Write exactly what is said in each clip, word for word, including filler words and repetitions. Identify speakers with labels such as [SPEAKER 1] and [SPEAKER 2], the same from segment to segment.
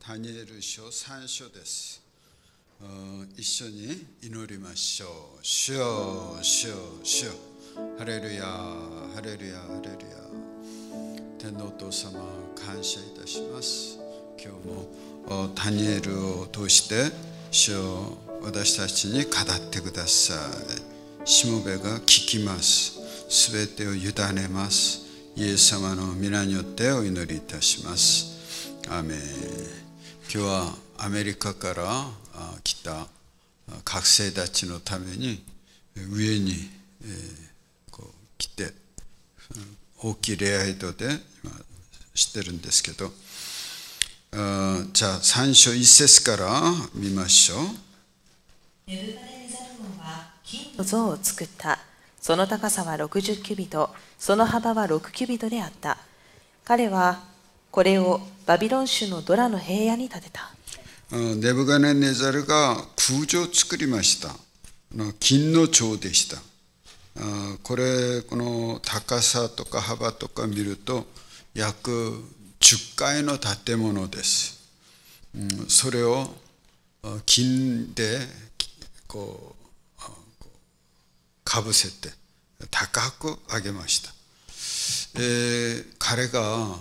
[SPEAKER 1] ダニエル書さん章です。一緒に祈りましょう。主よ、主よ、主よ。ハレルヤ、ハレルヤ、ハレルヤ。天皇お父様、感謝いたします。今日もダニエルを通して主よ、私たちに語ってください。しもべが聞きます。すべてを委ねます。イエス様の皆によってお祈りいたします。アーメン。今日はアメリカから来た学生たちのために上にこう来て大きい礼拝堂で今してるんですけど、じゃあさん章いち節から見ましょう。
[SPEAKER 2] ネブカデネザル王は金の像を作った。その高さはろくじゅうキュビト、その幅はろくキュビトであった。彼はこれをバビロン州のドラの平野に建てた。
[SPEAKER 1] ネブカデネザルが空城を作りました。金の像でした。これこの高さとか幅とか見ると約じゅっかいの建物です。それを金でこうかぶせて高く上げました。えー、彼が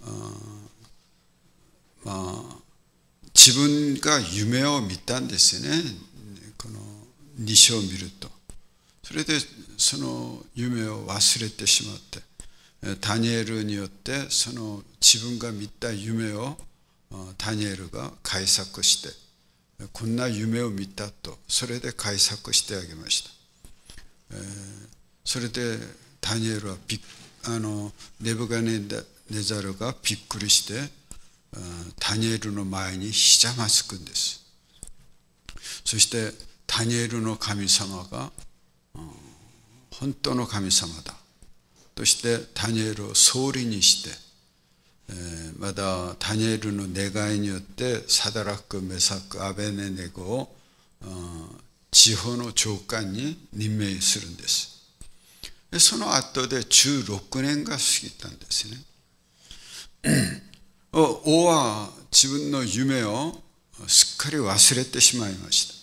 [SPEAKER 1] まあ自分が夢を見たんですよね。このに章を見ると、それでその夢を忘れてしまって、ダニエルによってその自分が見た夢をダニエルが解釈して、こんな夢を見たと、それで解釈してあげました。えー、それでダニエルはびあのネブカデネザルがびっくりして、ダニエルの前にひざまずくんです。そしてダニエルの神様が、うん、本当の神様だとしてダニエルを総理にして、えー、またダニエルの願いによってサダラク、メサク、アベネネゴを、うん、地方の長官に任命するんです。でその後でじゅうろくねんが過ぎたんですね。王は自分の夢をすっかり忘れてしまいました。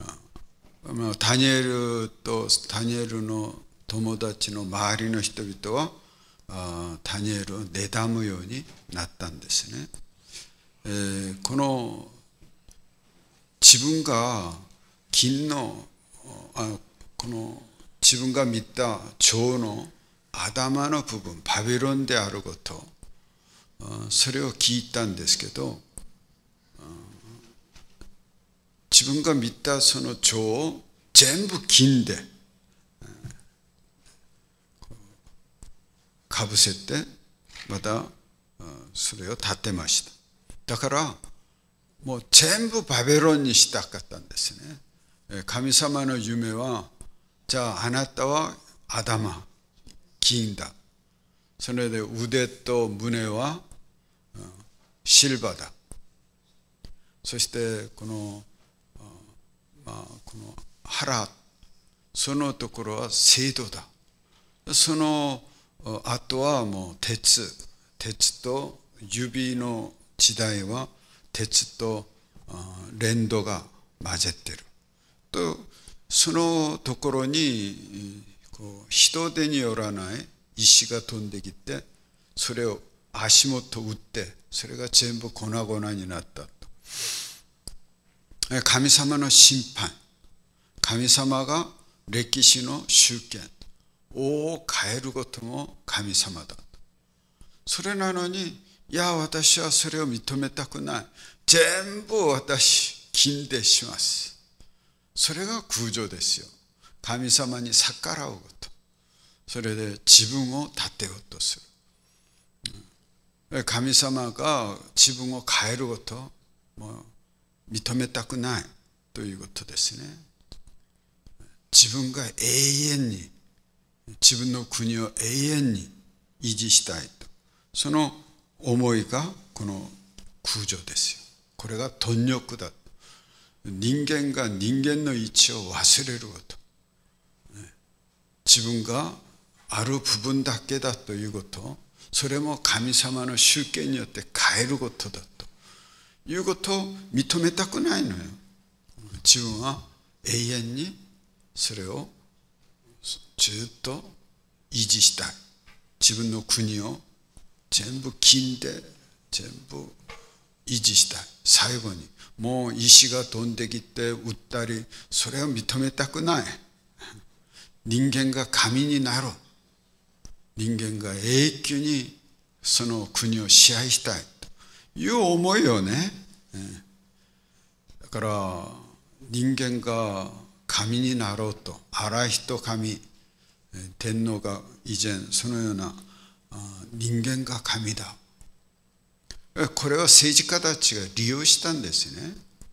[SPEAKER 1] ダニエルとダニエルの友達の周りの人々はダニエルを妬むようになったんですね。えー、この自分が金のあこの自分が見た蝶の頭の部分、バビロンであること、それを聞いたんですけど、自分が見たその蝶を全部金でかぶせて、またそれを建てました。だからもう全部バビロンにしたかったんですね。神様の夢は、じゃああなたは頭、金だ。それで腕と胸はシルバーだ。そしてこの、まあ、この腹、そのところは青銅だ。その後はもう鉄、鉄と指の時代は鉄と連土が混ぜてる。とそのところにこう人手によらない石が飛んできて、それを足元打って、それが全部粉々になったと。神様の審判、神様が歴史の集権、王を変えることも神様だと。それなのに、いや私はそれを認めたくない、全部私金でします。それが空城ですよ。神様に逆らうこと、それで自分を立てようとする。神様が自分を変えることをもう認めたくないということですね。自分が永遠に、自分の国を永遠に維持したいと、その思いがこの空城ですよ。これが貪欲だ。人間が人間の位置を忘れること、自分がある部分だけだということ、それも神様の集権によって変えることだと。 いうことを認めたくないのよ。自分は永遠にそれをずっと維持したい。自分の国を全部金で全部維持したい。最後にもう石が飛んできて撃ったり、それを認めたくない。人間が神になる。人間が永久にその国を支配したいという思いをね、だから人間が神になろうと、荒人神、天皇が以前そのような人間が神だ。これは政治家たちが利用したんですね。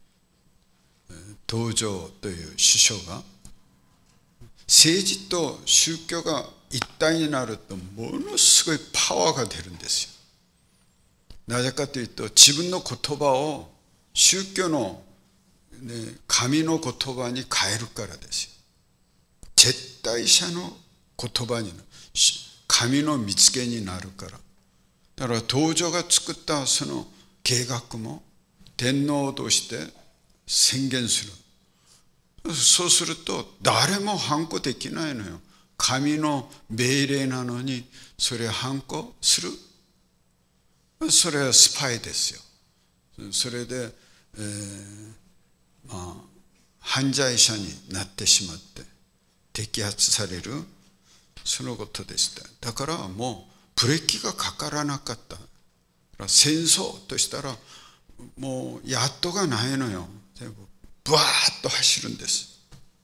[SPEAKER 1] 東條という首相が、政治と宗教が一体になるとものすごいパワーが出るんですよ。なぜかというと、自分の言葉を宗教の、ね、神の言葉に変えるからですよ。絶対者の言葉になる。神の見つけになるから。だから東條が作ったその計画も天皇として宣言する。そうすると誰も反抗できないのよ。神の命令なのにそれ反抗する。それはスパイですよ。それで、えーまあ、犯罪者になってしまって摘発される、そのことでした。だからもうブレーキがかからなかった。戦争としたらもうやっとがないのよ。全部ブワーッと走るんです。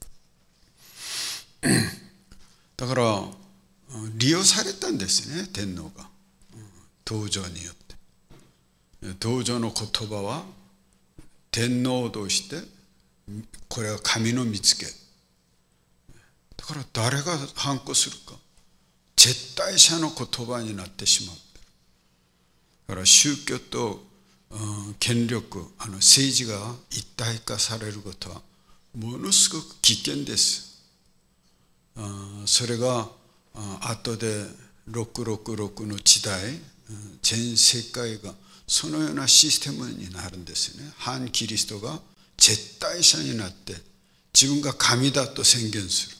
[SPEAKER 1] だから利用されたんですね、天皇が東條によって。東條の言葉は天皇としてこれは神の見つけだから、誰が反抗するか、絶対者の言葉になってしまう。だから宗教と、うん、権力、あの政治が一体化されることはものすごく危険です。あそれがあ後でろくろくろくの時代、全世界がそのようなシステムになるんですよね。反キリストが絶対者になって自分が神だと宣言する。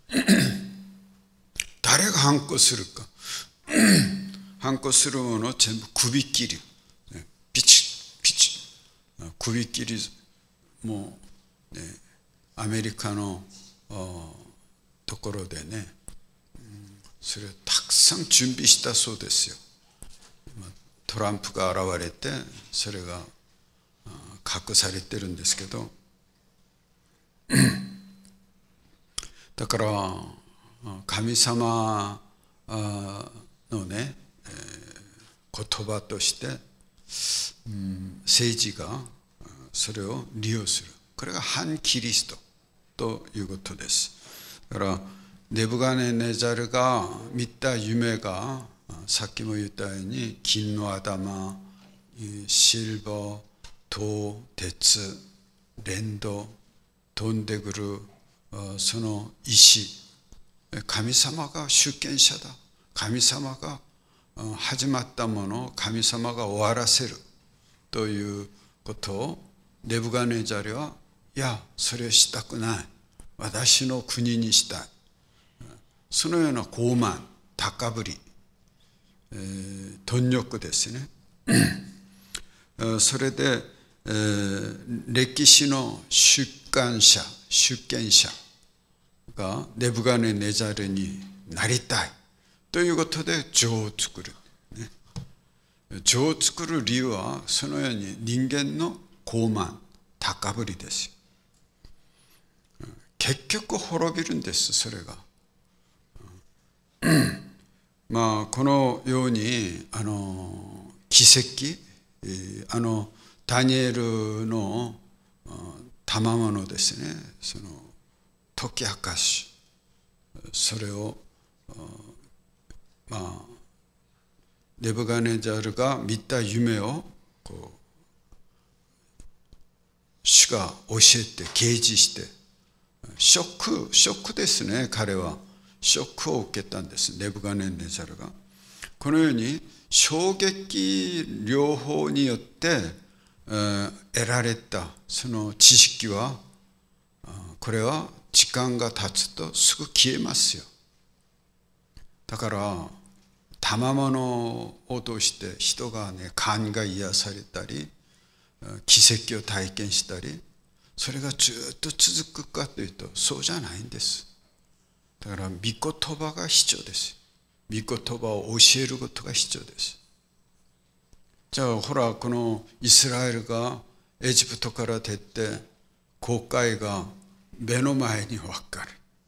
[SPEAKER 1] 誰が反抗するか。反抗するものを全部首切り、ピチピチ首切り、もう、ね、アメリカのところでね、それをたくさん準備したそうですよ。トランプが現れてそれが隠されてるんですけど、だから神様のね、言葉として政治がそれを利用する。これが反キリストということです。だからネブカネネザルが見た夢が、さっきも言ったように金の頭、シルバー、銅、鉄、連動、飛んでくるその石、神様が主権者だ。神様が始まったものを神様が終わらせるということをネブカネザルは、いや、それしたくない。私の国にしたい。そのような傲慢、高ぶり、えー、貪欲ですね。それで、えー、歴史の出刊者、主権者がネブカネネザルになりたいということで城を作る、ね、城を作る理由はそのように人間の傲慢、高ぶりです。結局滅びるんです、それが。まあこのようにあの奇跡、あのダニエルの賜物ですね、その解き明かし、それをまあネブカネザルが見た夢をこう主が教えて掲示して、ショックショックですね。彼はショックを受けたんです、ネブカネネザルが。このように衝撃療法によって得られたその知識は、これは時間が経つとすぐ消えますよ。だから賜物を通して人がね、勘が癒されたり奇跡を体験したり、それがずっと続くかというとそうじゃないんです。だから御言葉が必要です。御言葉を教えることが必要です。じゃあほら、このイスラエルがエジプトから出て紅海が目の前に分かる、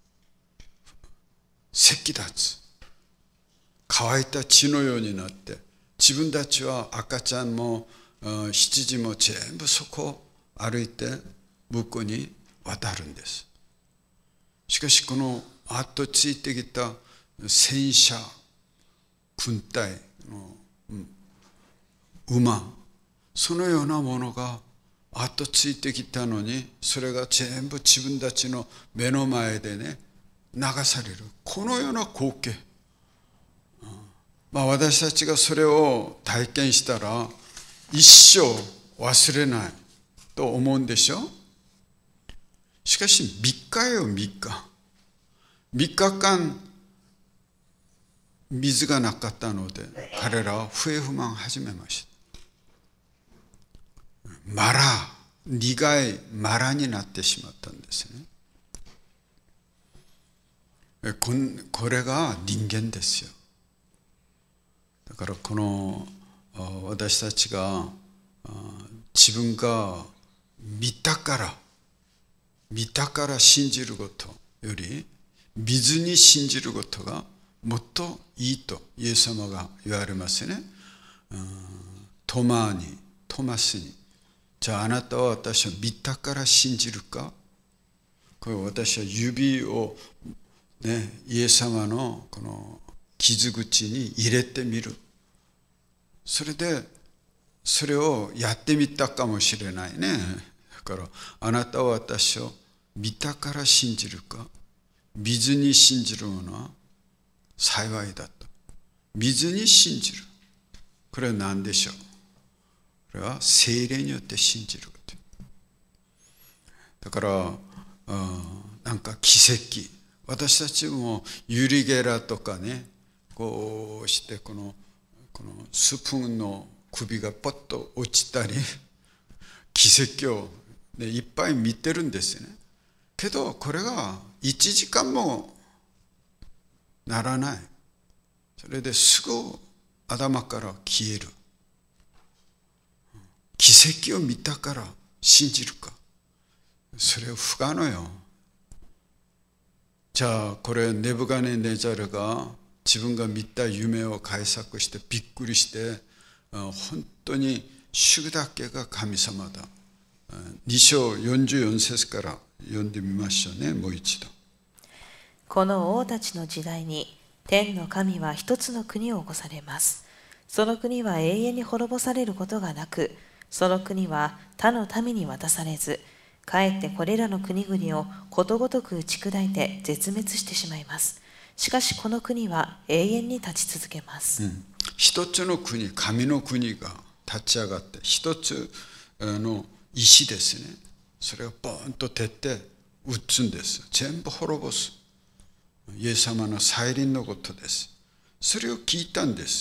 [SPEAKER 1] せき立つ、乾いた血のようになって、自分たちは赤ちゃんも羊も全部そこを歩いて向こうに渡るんです。しかしこの後ついてきた戦車、軍隊の馬、そのようなものが後ついてきたのに、それが全部自分たちの目の前でね、流される、このような光景、まあ、私たちがそれを体験したら一生忘れないと思うんでしょ。しかしみっかよ、みっかみっかかん水がなかったので、彼らは不平不満を始めました。マラ、苦いマラになってしまったんですね。これが人間ですよ。だからこの私たちが自分が見たから見たから信じることより見ずに信じることがもっといいとイエス様が言われますね。トマにトマスに、じゃああなたは私を見たから信じるか。これ私は指を、ね、イエス様のこの傷口に入れてみる。それでそれをやってみたかもしれないね。だからあなたは私を見たから信じるか、見ずに信じる者は幸いだと。見ずに信じる、これは何でしょう。これは聖霊によって信じること。だからなんか奇跡、私たちもユリゲラとかね、こうしてこのこのスプーンの首がポッと落ちたり奇跡を、ね、いっぱい見てるんですよね。けどこれがいちじかんもならない。それですぐ頭から消える。奇跡を見たから信じるか、それは不可能よ。じゃあこれネブカネネザルが自分が見た夢を解釈してびっくりして、本当に主だけが神様だ。に章よんじゅうよん節から読んでみましょうね、もう一度。
[SPEAKER 2] この王たちの時代に天の神は一つの国を起こされます。その国は永遠に滅ぼされることがなく、その国は他の民に渡されず、かえってこれらの国々をことごとく打ち砕いて絶滅してしまいます。しかしこの国は永遠に立ち続けます。
[SPEAKER 1] うん、一つの国、神の国が立ち上がって、一つの石ですね、それをボーンと照って打つんです。全部滅ぼす。イエス様の再臨のことです。それを聞いたんです。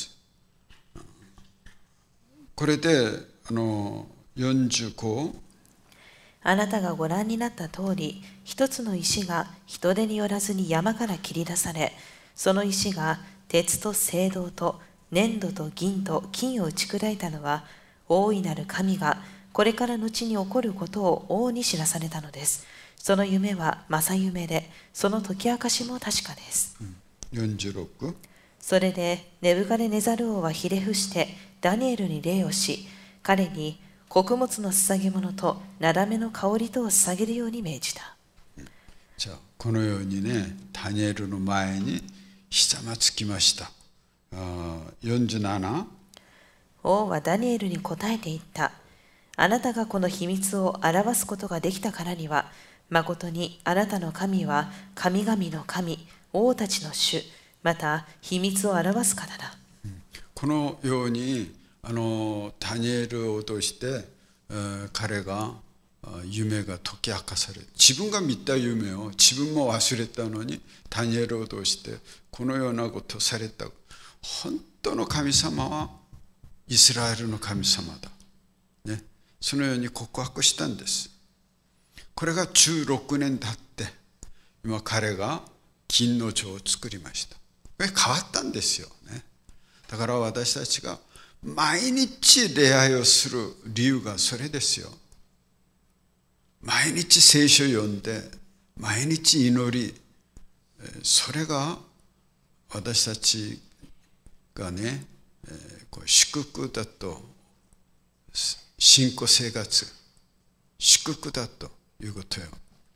[SPEAKER 1] これであのよんじゅうご、
[SPEAKER 2] あなたがご覧になった通り、一つの石が人手によらずに山から切り出され、その石が鉄と青銅と粘土と銀と金を打ち砕いたのは、大いなる神がこれから後に起こることを王に知らされたのです。その夢は正夢で、その解き明かしも確かです。
[SPEAKER 1] よんじゅうろく、
[SPEAKER 2] それでネブカデネザル王はひれ伏してダニエルに礼をし、彼に穀物の捧げ物となだめの香りとを捧げるように命じた。
[SPEAKER 1] じゃあこのようにね、ダニエルの前にひざまつきました。あよんじゅうなな、
[SPEAKER 2] 王はダニエルに答えて言った。あなたがこの秘密を表すことができたからには、まことにあなたの神は神々の神、王たちの主、また秘密を表す方だ。
[SPEAKER 1] このようにあのダニエルを通して彼が夢が解き明かされる。自分が見た夢を自分も忘れたのにダニエルを通してこのようなことをされた。本当の神様はイスラエルの神様だ、ね、そのように告白したんです。これがじゅうろくねん経って今彼が金の城を作りました。これ変わったんですよね。だから私たちが毎日礼拝をする理由がそれですよ。毎日聖書を読んで毎日祈り、それが私たちがね、祝福だと、信仰生活祝福だということよ。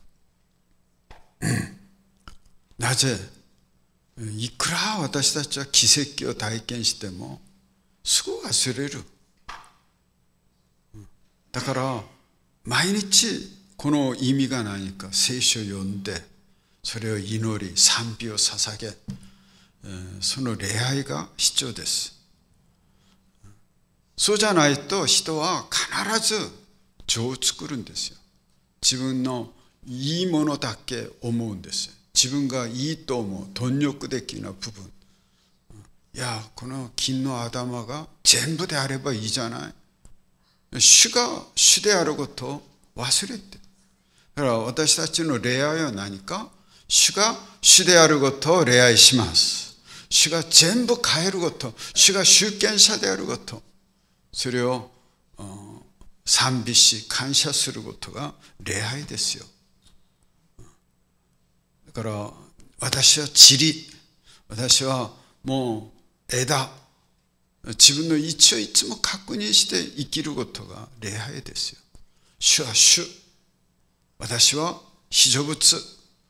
[SPEAKER 1] なぜいくら私たちは奇跡を体験してもすぐ忘れる。だから毎日この意味が何か聖書を読んでそれを祈り賛美を捧げ、その礼拝が必要です。そうじゃないと人は必ず情を作るんですよ。自分のいいものだけ思うんですよ。自分がいいと思う貪欲的な部分、いやこの金の頭が全部であればいいじゃない。主が主であることを忘れて、だから私たちの礼拝は何か、主が主であることを礼拝します。主が全部変えること、主が主権者であること、それを賛美し感謝することが礼拝ですよ。だから私は塵、私はもう枝、自分の位置をいつも確認して生きることが礼拝ですよ。主は主、私は被造物、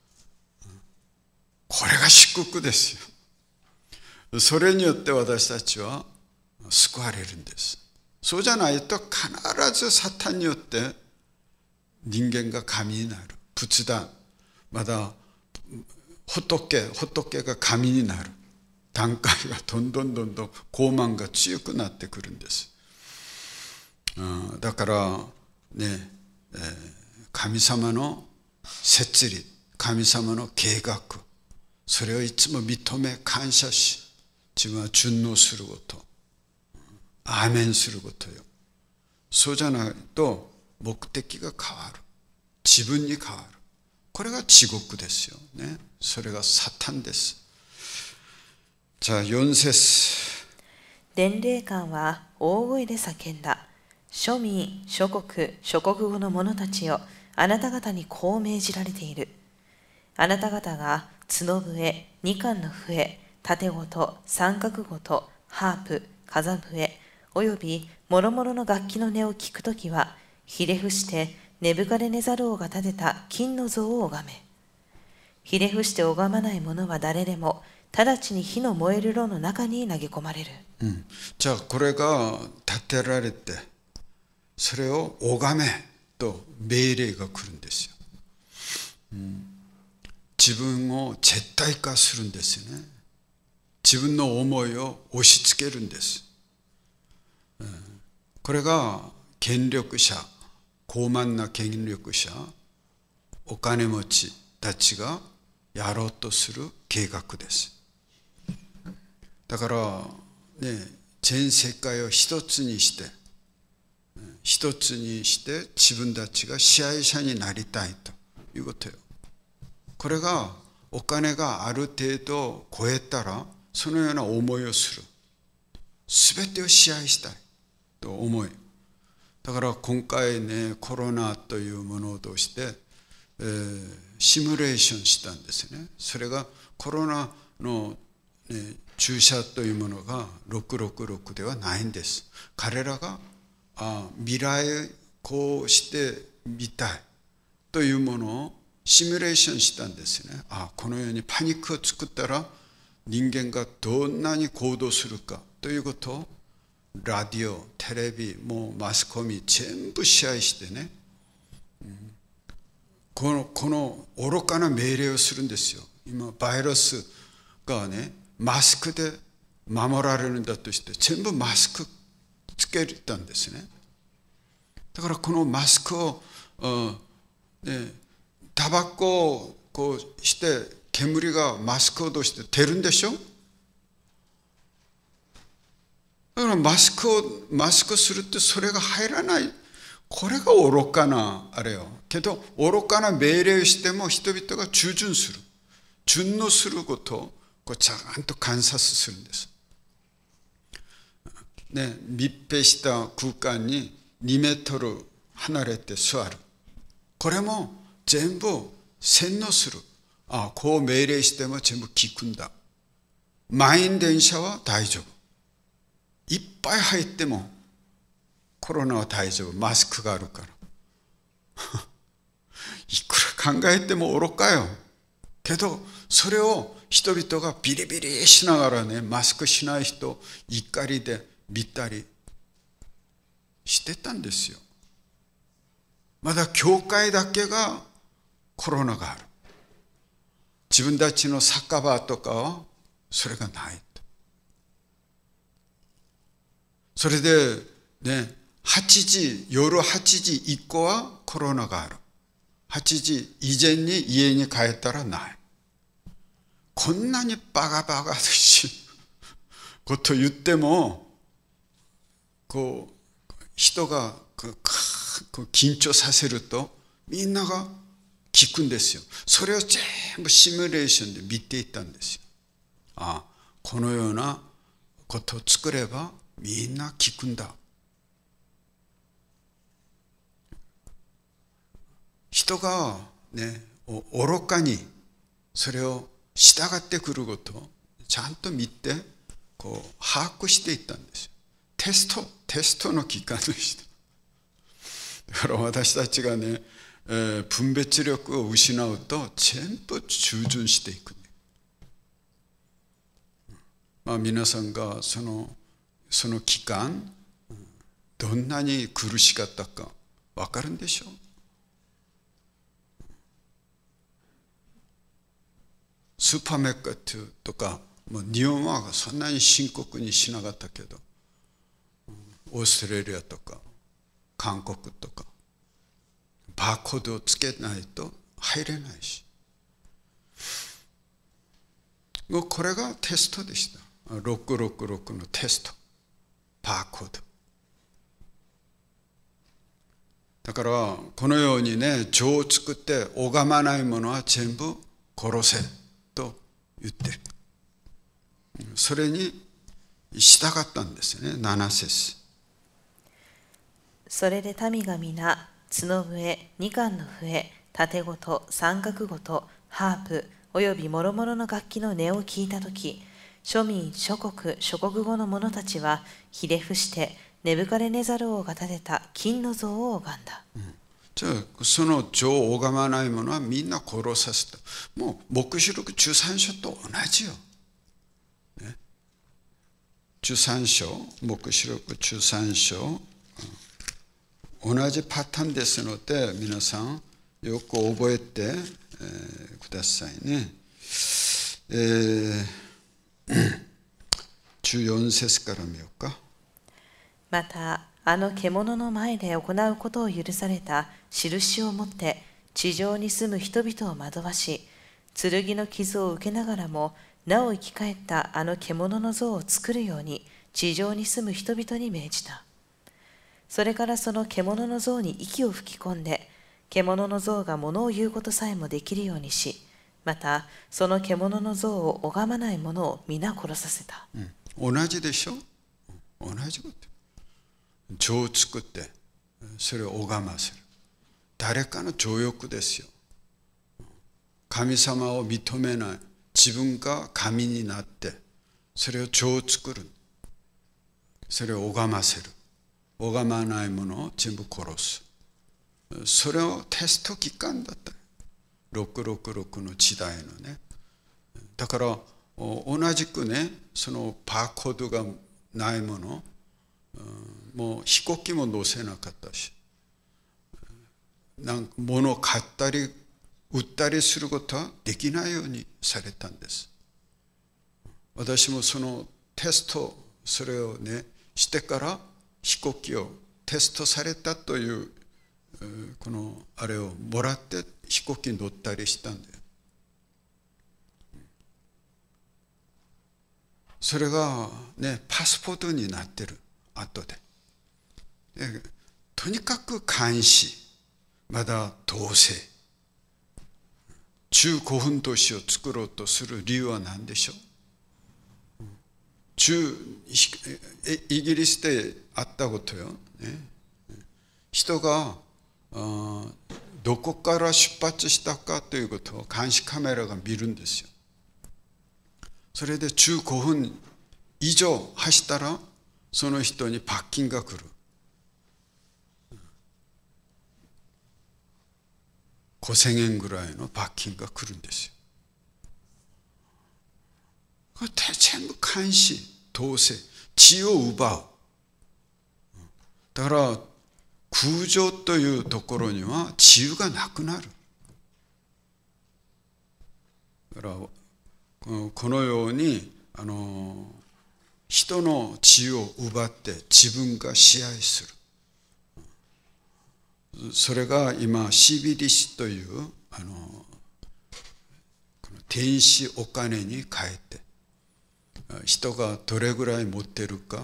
[SPEAKER 1] これが祝福ですよ。それによって私たちは救われるんです。そうじゃないと必ずサタンによって人間が神になる。仏壇、まだ仏、仏が神になる段階がどんどんどんどん傲慢が強くなってくるんです。だからね、神様の摂理、神様の計画、それをいつも認め感謝し、自分は順応すること、アーメンすることよ。そうじゃないと目的が変わる、自分に変わる。これが地獄ですよね。それがサタンです。じゃあよん節。
[SPEAKER 2] 伝令官は大声で叫んだ。庶民、諸国、諸国語の者たちよ、あなた方にこう命じられている。あなた方が角笛、二管の笛、盾琴、三角琴、ハープ、風笛、および諸々の楽器の音を聞くときは、ひれ伏してネブカデネザル王が建てた金の像を拝め。ひれ伏して拝まない者は誰でも、直ちに火の燃える炉の中に投げ込まれる。
[SPEAKER 1] うん、じゃあこれが建てられて、それを拝めと命令が来るんですよ。うん、自分を絶対化するんですよね。自分の思いを押し付けるんです。うん、これが権力者、傲慢な権力者、お金持ちたちがやろうとする計画です。だからね、全世界を一つにして一つにして自分たちが支配者になりたいということよ。これがお金がある程度超えたらそのような思いをする。すべてを支配したいと思い。だから今回ね、コロナというものを通して、えー、シミュレーションしたんですね。それがコロナの、ね、注射というものがろくろくろくではないんです。彼らがあ未来こうしてみたいというものをシミュレーションしたんですね。あこのようにパニックを作ったら人間がどんなに行動するかということをラディオ、テレビ、もうマスコミ全部支配してね、うん、この、この愚かな命令をするんですよ。今バイラスがねマスクで守られるんだとして全部マスクつけたんですね。 だからこのマスクを、ね、タバコをこうして煙がマスクを通して出るんでしょ。だからマスクをマスクするってそれが入らない、これが愚かなあれよ。けど愚かな命令をしても人々が従順する、順応することをこうちゃんと観察するんです。ね、密閉した空間ににメートル離れて座る。これも全部洗脳する。ああ、こう命令しても全部聞くんだ。満員電車は大丈夫。いっぱい入ってもコロナは大丈夫。マスクがあるから。いくら考えても愚かよ。けどそれを人々がビリビリしながらね、マスクしない人怒りで見たりしてたんですよ。まだ教会だけがコロナがある。自分たちの酒場とかはそれがないと。それでね、はちじ、夜はちじ以降はコロナがある。はちじ以前に家に帰ったらない。こんなにバカバカしいこと言っても、こう人がこう緊張させるとみんなが聞くんですよ。それを全部シミュレーションで見ていったんですよ。ああ、このようなことを作ればみんな聞くんだ。人がね、愚かにそれを従ってくることをちゃんと見てこう把握していったんですよ。テスト、テストの期間でした。だから私たちがね、えー、分別力を失うと全部従順していく。まあ皆さんがそのその期間どんなに苦しかったか分かるんでしょう。スーパーメーカーとかもう日本はそんなに深刻にしなかったけど、オーストラリアとか韓国とかバーコードをつけないと入れないし、もうこれがテストでした。ろくろくろくのテスト、バーコード。だからこのようにね、情を作って拝まないものは全部殺せと言ってる。それに従ったんですよね。なな節。
[SPEAKER 2] それで民が皆、角笛、二管の笛、盾ごと、三角ごと、ハープ、および諸々の楽器の音を聞いたとき、庶民、諸国、諸国語の者たちは、ひれ伏して、ネブカデネザル王が建てた金の像を拝んだ。
[SPEAKER 1] うん、じゃあ、その像を拝まない者はみんな殺させた。もう、黙示録じゅうさん章と同じよ。ね、じゅうさん章、黙示録じゅうさん章、うん、同じパターンですので、皆さん、よく覚えて、えー、くださいね。えー、じゅうよん節から見ようか。
[SPEAKER 2] また、あの獣の前で行うことを許された印を持って、地上に住む人々を惑わし、剣の傷を受けながらも、なお生き返ったあの獣の像を作るように、地上に住む人々に命じた。それからその獣の像に息を吹き込んで、獣の像が物を言うことさえもできるようにし、またその獣の像を拝まない者を皆殺させた。
[SPEAKER 1] うん、同じでしょ。同じこと。情を作ってそれを拝ませる。誰かの情欲ですよ。神様を認めない。自分が神になってそれを情を作る。それを拝ませる。拝まないものを全部殺す。それをテスト期間だった。ろくろくろくの時代のね。だから同じくね、そのバーコードがないもの、もう飛行機も乗せなかったし、なんか物を買ったり売ったりすることはできないようにされたんです。私もそのテスト、それをねしてから飛行機をテストされたというこのあれをもらって飛行機に乗ったりしたんだよ。それがねパスポートになってる後で。でとにかく監視、まだ統制、中古墳都市を作ろうとする理由は何でしょう。中イギリスであったことよ、ね、人がどこから出発したかということを監視カメラが見るんですよ。それでじゅうごふん以上走ったらその人に罰金が来る。ごせんえんぐらいの罰金が来るんですよ。これ全部監視、統制、血を奪う。だから空情というところには自由がなくなる。だからこのようにあの人の血を奪って自分が支配する。それが今シビリシというあのこの天使お金に変えて、人がどれぐらい持ってるか、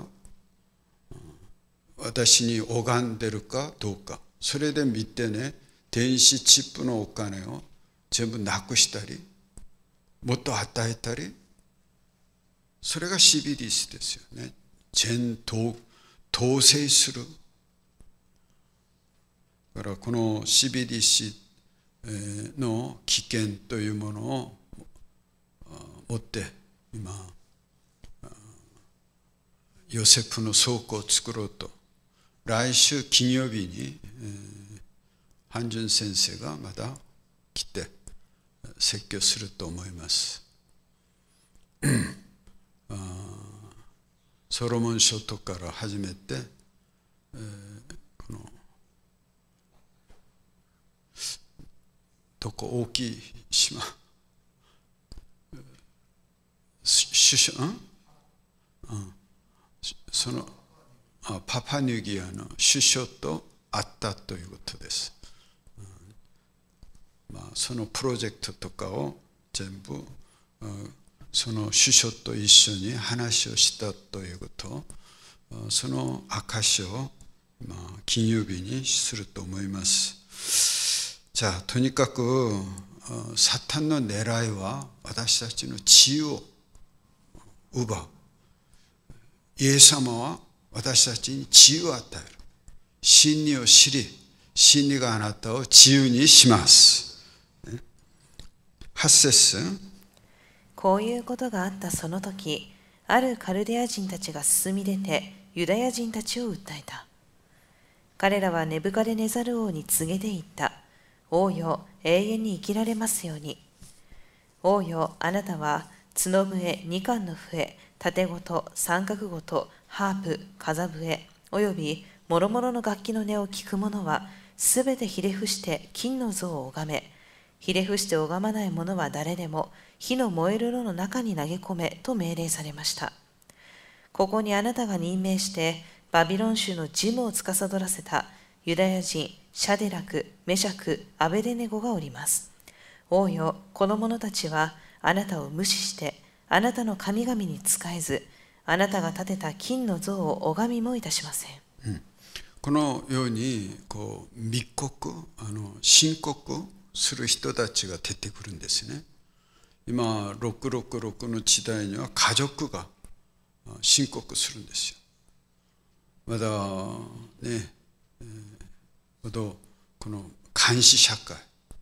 [SPEAKER 1] 私に拝んでるかどうか、それで見てね、電子チップのお金を全部なくしたり、もっと与えたり、それがシビリスですよね。全統統制する。だからこのシビリスの危険というものを持って今ヨセフの倉庫を作ろうと、来週金曜日にハンジュン先生がまた来て説教すると思います。ソロモン書とから始めて、えー、このどこ大きい島、首相、うんうん、そのあパパニューギアの首相と会ったということです。うん、まあ、そのプロジェクトとかを全部、うん、その首相と一緒に話をしたということ、その証を、まあ、金曜日にすると思います。じゃあとにかくサタンの狙いは私たちの知恵を奪う。イエス様は私たちに知恵を与える。真理を知り、真理があなたを自由にします。はち節。
[SPEAKER 2] こういうことがあったその時、あるカルデア人たちが進み出てユダヤ人たちを訴えた。彼らはネブカデネザル王に告げて言った。王よ、永遠に生きられますように。王よ、あなたは角笛、二冠の笛、盾琴、三角琴、ハープ、風笛、および諸々の楽器の音を聞く者は、すべてひれ伏して金の像を拝め、ひれ伏して拝まない者は誰でも火の燃える炉の中に投げ込めと命令されました。ここにあなたが任命してバビロン州の事務を司らせたユダヤ人シャデラク、メシャク、アベデネゴがおります。王よ、この者たちはあなたを無視してあなたの神々に仕えず、あなたが建てた金の像を拝みもいたしません。
[SPEAKER 1] うん、このようにこう密告、あの申告する人たちが出てくるんですね。今ろくろくろくの時代には家族が申告するんですよ。まだね、えー、この監視社会、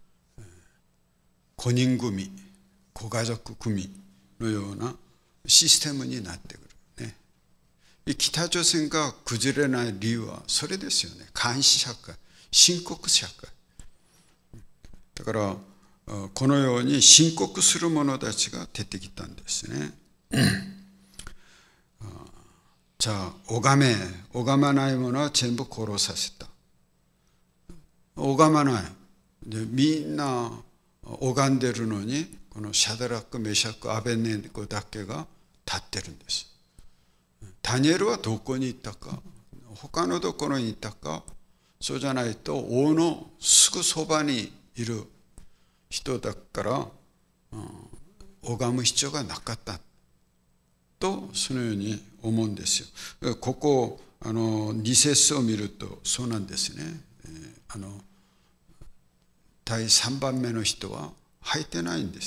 [SPEAKER 1] ごにん組、ご家族組のようなシステムになってくるね。北朝鮮が崩れない理由はそれですよね。監視社会、申告社会。だからこのように申告する者たちが出てきたんですね。じゃあ拝め、拝まない者は全部殺させた。拝まないでみんな拝んでるのに、このシャダラク、メシャク、アベネゴだけが立ってるんです。ダニエルはどこに行ったか他のところにいたか、そうじゃないと王のすぐそばにいる人だから、うん、拝む必要がなかったと、そのように思うんですよ。ここあのに節を見るとそうなんですね。あのだいさんばんめの人は履いてないんです。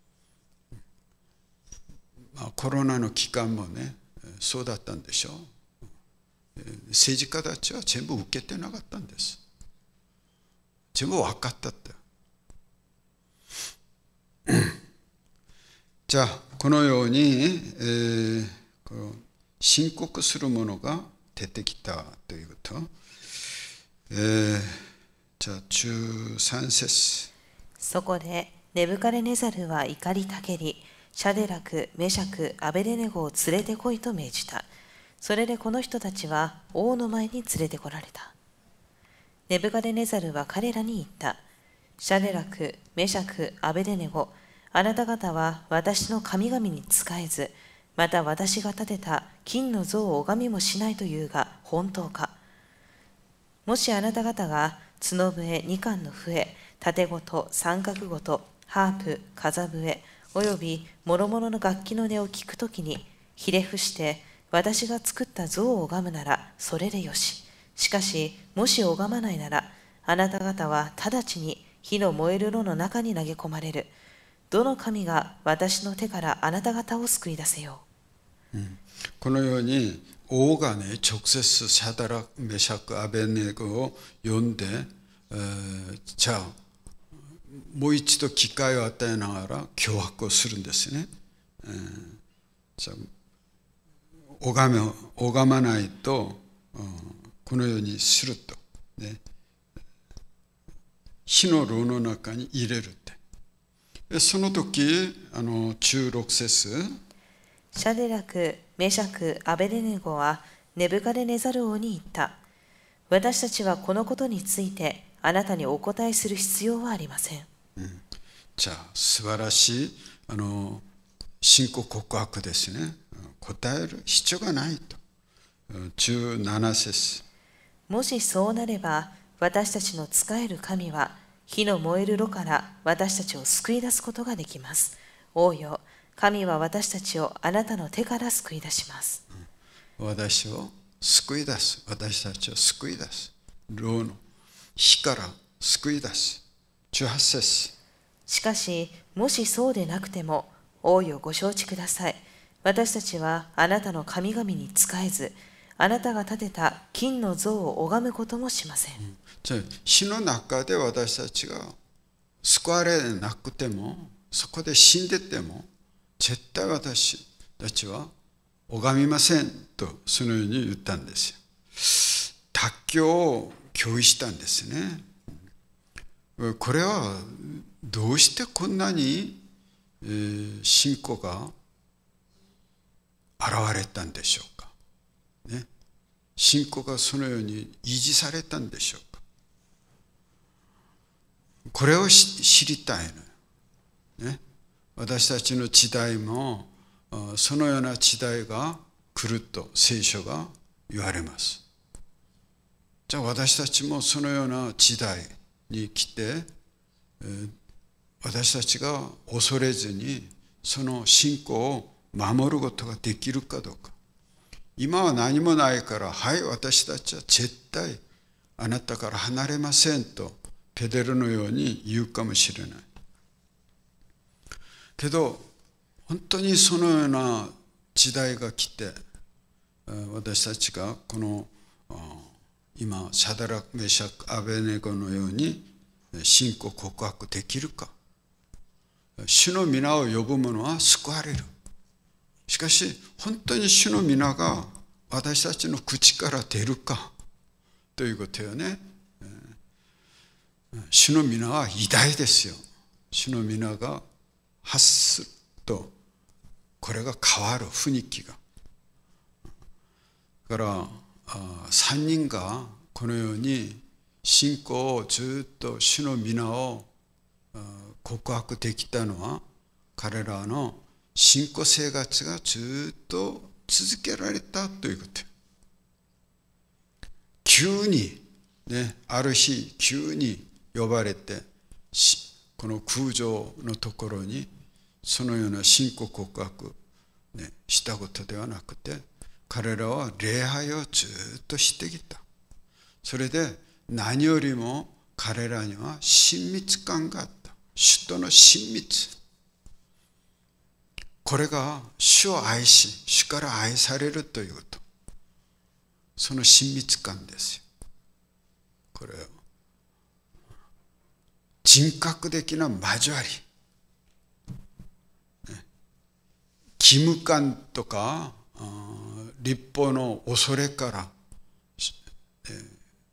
[SPEAKER 1] まあ、コロナの期間もねそうだったんでしょう。政治家たちは全部受けてなかったんです。全部分かったって。じゃあこのように、えー、この申告するものが出てきたということ。えー、じゃあじゅうさん節。
[SPEAKER 2] そこでネブカデネザルは怒りたけり、シャデラク、メシャク、アベデネゴを連れてこいと命じた。それでこの人たちは王の前に連れてこられた。ネブカデネザルは彼らに言った。シャデラク、メシャク、アベデネゴ、あなた方は私の神々に仕えず、また私が建てた金の像を拝みもしないというが本当か。もしあなた方が角笛、二管の笛、盾琴、三角琴、ハープ、風笛、および諸々の楽器の音を聞くときに、ひれ伏して私が作った像を拝むならそれでよし。しかし、もし拝まないなら、あなた方は直ちに火の燃える炉の中に投げ込まれる。どの神が私の手からあなた方を救い出せよう。
[SPEAKER 1] うん、このように王がね、直接シャダラク、メシャク、アベネゴを呼んで、えー、じゃあもう一度機会を与えながら脅迫をするんですね。えー、じゃあ拝め、拝まないと、うん、このようにすると、ね、火の炉の中に入れるって。その時、あのじゅうろく節。
[SPEAKER 2] シャデラク、メシャク、アベデネゴはネブカデネザル王に言った。私たちはこのことについてあなたにお答えする必要はありません。
[SPEAKER 1] うん、じゃあ素晴らしいあの信仰告白ですね。答える必要がないと。じゅうなな節。
[SPEAKER 2] もしそうなれば、私たちの仕える神は火の燃える炉から私たちを救い出すことができます。王よ、神は私たちをあなたの手から救い出します。
[SPEAKER 1] うん、私を救い出す。私たちを救い出す。炉の火から救い出す。じゅうはち節。
[SPEAKER 2] しかし、もしそうでなくても、王よご承知ください。私たちはあなたの神々に仕えず、あなたが建てた金の像を拝むこともしません。うん、
[SPEAKER 1] じゃあ死の中で私たちが救われなくても、そこで死んでても、絶対私たちは拝みませんとそのように言ったんですよ。卓教を共有したんですね。これはどうしてこんなに信仰が現れたんでしょうか、ね、信仰がそのように維持されたんでしょうか。これを知りたいのよ、ね、私たちの時代もそのような時代が来ると聖書が言われます。じゃあ私たちもそのような時代に来て、私たちが恐れずにその信仰を守ることができるかどうか。今は何もないから、はい、私たちは絶対あなたから離れませんとペテロのように言うかもしれないけど、本当にそのような時代が来て、私たちがこの今シャダラク、メシャク、アベネゴのように信仰告白できるか。主の皆を呼ぶ者は救われる。しかし本当に主の皆が私たちの口から出るかということよね。主の皆は偉大ですよ。主の皆が発するとこれが変わる雰囲気が。だからさんにんがこのように信仰をずっと主の皆を告白できたのは、彼らの信仰生活がずっと続けられたということ。 急にね、ある日急に呼ばれてこの空上のところにそのような信仰告白、ね、したことではなくて、彼らは礼拝をずっとしてきた。それで何よりも彼らには親密感があった。主との親密、これが主を愛し主から愛されるということ、その親密感ですよ。これ人格的な交わり、義務感とか律法の恐れから、えー、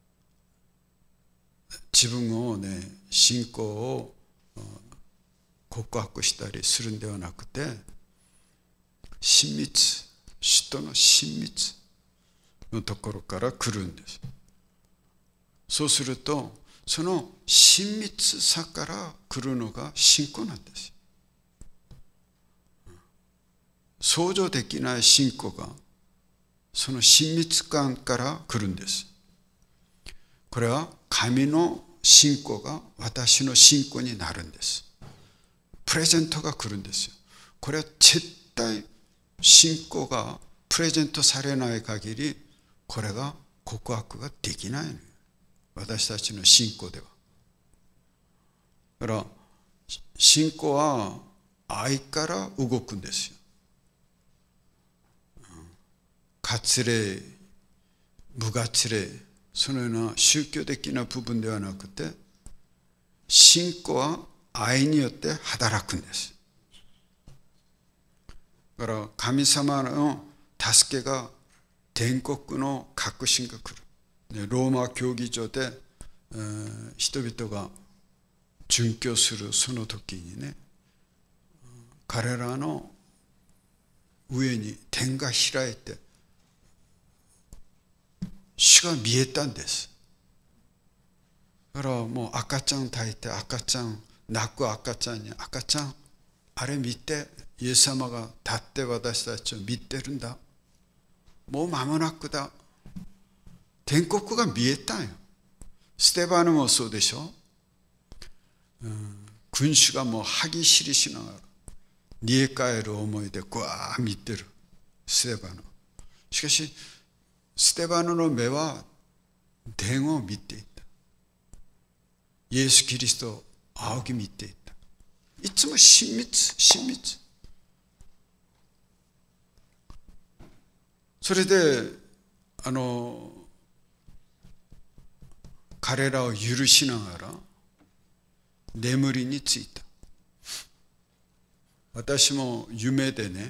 [SPEAKER 1] 自分をね、信仰を告白したりするんではなくて、親密、主との親密のところから来るんです。そうするとその親密さから来るのが信仰なんです。想像できない信仰がその親密感から来るんです。これは神の信仰が私の信仰になるんです。プレゼントが来るんですよ。これは絶対信仰がプレゼントされない限り、これが告白ができないのよ、私たちの信仰では。だから信仰は愛から動くんですよ。割礼、無割礼、そのような宗教的な部分ではなくて、信仰は愛によって働くんです。だから神様の助けが、天国の確信が来る。ローマ教義場で、えー、人々が殉教するその時にね、彼らの上に天が開いて主が見えたんです。だからもう赤ちゃん抱いて、赤ちゃん泣く赤ちゃんに、赤ちゃんあれ見て、イエス様が立って私たちを見てるんだ、もう間もなくだ、天国が見えたんよ。ステバノもそうでしょ、うん、君主がもう歯ぎしりしながら煮え返る思いでぐわー見てるステバノ。しかしステバノの目は天を見ていた。イエス・キリストを仰ぎ見ていた。いつも親密、親密。それであの彼らを許しながら眠りについた。私も夢でね、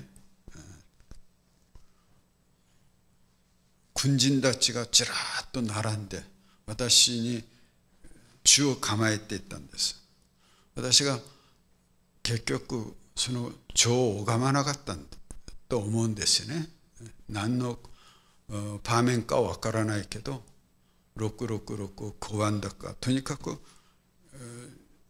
[SPEAKER 1] 軍人たちがちらっと並んで私に銃を構えていったんです。私が結局その銃を拝まなかったと思うんですよね。何のパーメンかは分からないけど、ろくろくろく公安だか、とにかく、えー、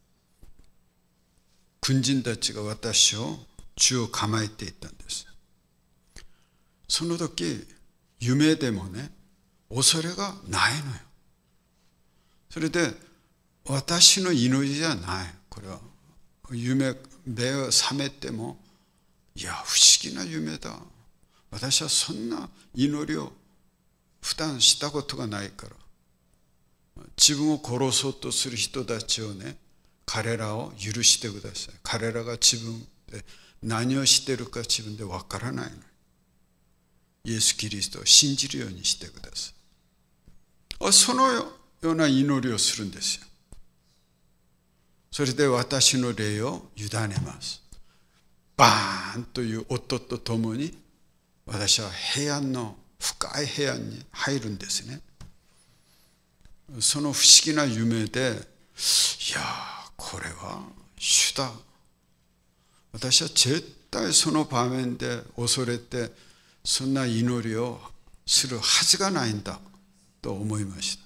[SPEAKER 1] 軍人たちが私を銃を構えていたんです。その時夢でもね、恐れがないのよ。それで私の祈りじゃない。これは夢、目を覚めても、いや不思議な夢だ、私はそんな祈りを普段したことがないから、自分を殺そうとする人たちをね、彼らを許してください。彼らが自分で何をしているか自分でわからないの。イエス・キリストを信じるようにしてください。そのような祈りをするんですよ。それで私の霊を委ねます。バーンという音とともに私は平安の深い平安に入るんですね。その不思議な夢で、いやこれは主だ、私は絶対その場面で恐れてそんな祈りをするはずがないんだと思いました。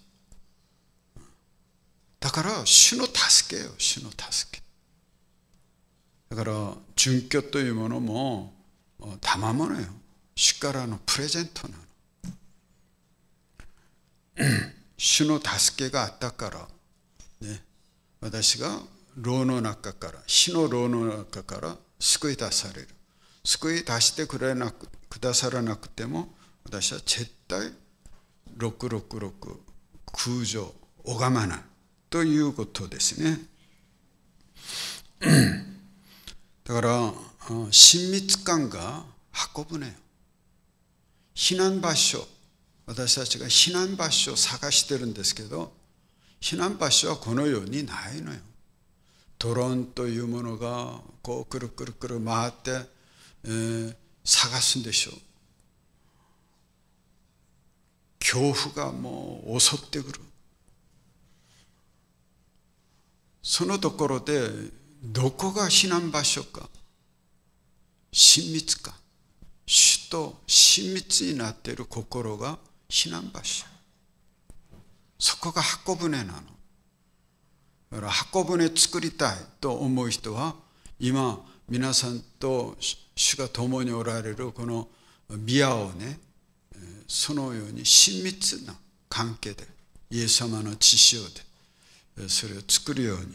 [SPEAKER 1] だから主の助けよ、主の助け。だから殉教というものも賜物よ、主からのプレゼントなの。 主の助けがあったから、ね、私が牢の中から、死の牢の中から救い出される。救い出してくれなく、くださらなくても、私は絶対ろくろくろく空情拝まないということですね。だから親密感が運ぶね。避難場所、私たちが避難場所を探してるんですけど、避難場所はこの世にないのよ。ドローンというものがこうくるくるくる回って、えー、探すんでしょう。恐怖がもう襲ってくる。そのところでどこが避難場所か、親密か、主と親密になっている心が避難場所。そこが箱舟なの。だから箱舟作りたいと思う人は、今皆さんと主が共におられるこの宮をね、そのように親密な関係で、イエス様の血潮でそれを作るように。